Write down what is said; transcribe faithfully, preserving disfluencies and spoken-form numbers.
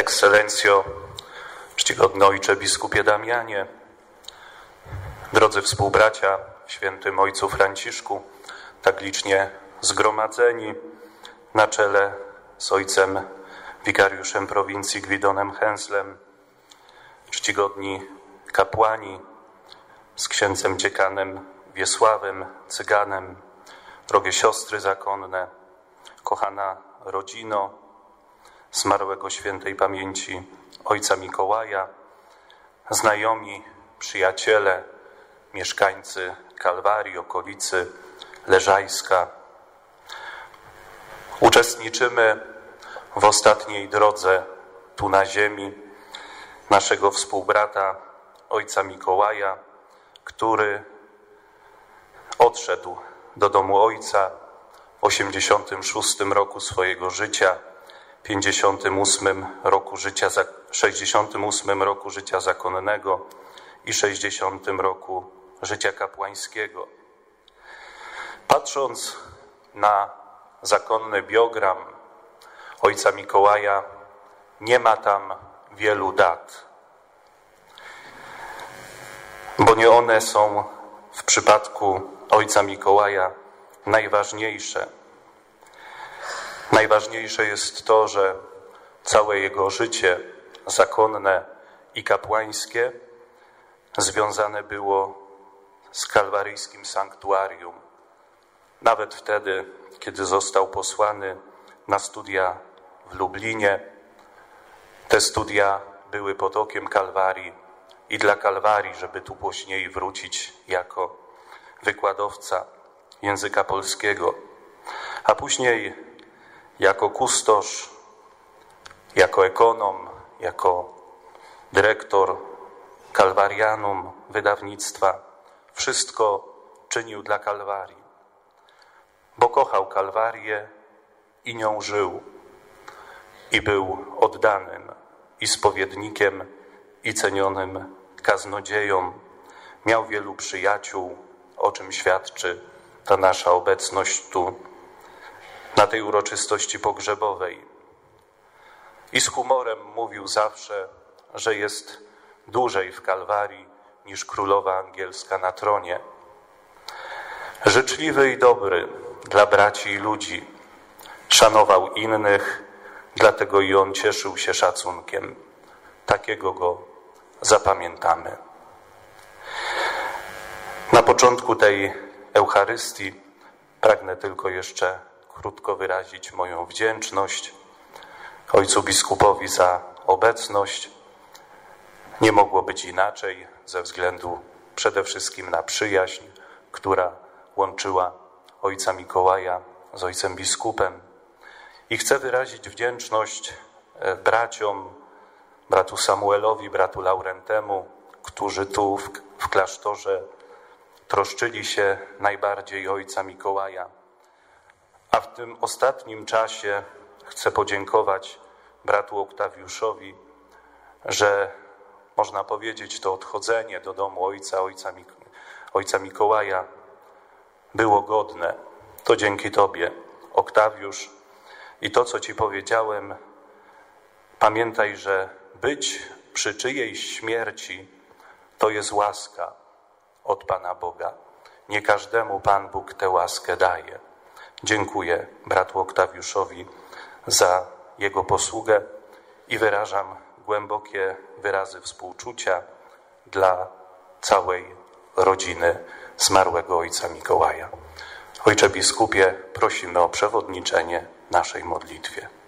Ekscelencjo, czcigodny ojcze biskupie Damianie, drodzy współbracia w świętym ojcu Franciszku, tak licznie zgromadzeni na czele z ojcem wikariuszem prowincji Gwidonem Hęslem, czcigodni kapłani z księdzem dziekanem Wiesławem Cyganem, drogie siostry zakonne, kochana rodzino zmarłego świętej pamięci ojca Mikołaja, znajomi, przyjaciele, mieszkańcy Kalwarii, okolicy Leżajska. Uczestniczymy w ostatniej drodze tu na ziemi naszego współbrata ojca Mikołaja, który odszedł do domu ojca w osiemdziesiątym szóstym roku swojego życia, pięćdziesiątym ósmym roku życia, sześćdziesiątym ósmym roku życia zakonnego i sześćdziesiątym roku życia kapłańskiego. Patrząc na zakonny biogram ojca Mikołaja, nie ma tam wielu dat, bo nie one są w przypadku ojca Mikołaja najważniejsze. Najważniejsze jest to, że całe jego życie zakonne i kapłańskie związane było z kalwaryjskim sanktuarium. Nawet wtedy, kiedy został posłany na studia w Lublinie, te studia były pod okiem Kalwarii i dla Kalwarii, żeby tu później wrócić jako wykładowca języka polskiego, a później jako kustosz, jako ekonom, jako dyrektor Kalwarianum, wydawnictwa, wszystko czynił dla Kalwarii, bo kochał Kalwarię i nią żył i był oddanym i spowiednikiem, i cenionym kaznodzieją. Miał wielu przyjaciół, o czym świadczy ta nasza obecność tu, na tej uroczystości pogrzebowej. I z humorem mówił zawsze, że jest dłużej w Kalwarii niż królowa angielska na tronie. Życzliwy i dobry dla braci i ludzi, szanował innych, dlatego i on cieszył się szacunkiem. Takiego go zapamiętamy. Na początku tej Eucharystii pragnę tylko jeszcze krótko wyrazić moją wdzięczność ojcu biskupowi za obecność. Nie mogło być inaczej ze względu przede wszystkim na przyjaźń, która łączyła ojca Mikołaja z ojcem biskupem. I chcę wyrazić wdzięczność braciom, bratu Samuelowi, bratu Laurentemu, którzy tu w, w klasztorze troszczyli się najbardziej o ojca Mikołaja. A w tym ostatnim czasie chcę podziękować bratu Oktawiuszowi, że można powiedzieć, to odchodzenie do domu ojca, ojca, Mik ojca Mikołaja było godne. To dzięki Tobie, Oktawiusz. I to, co Ci powiedziałem, pamiętaj, że być przy czyjejś śmierci to jest łaska od Pana Boga. Nie każdemu Pan Bóg tę łaskę daje. Dziękuję bratu Oktawiuszowi za jego posługę i wyrażam głębokie wyrazy współczucia dla całej rodziny zmarłego ojca Mikołaja. Ojcze biskupie, prosimy o przewodniczenie naszej modlitwie.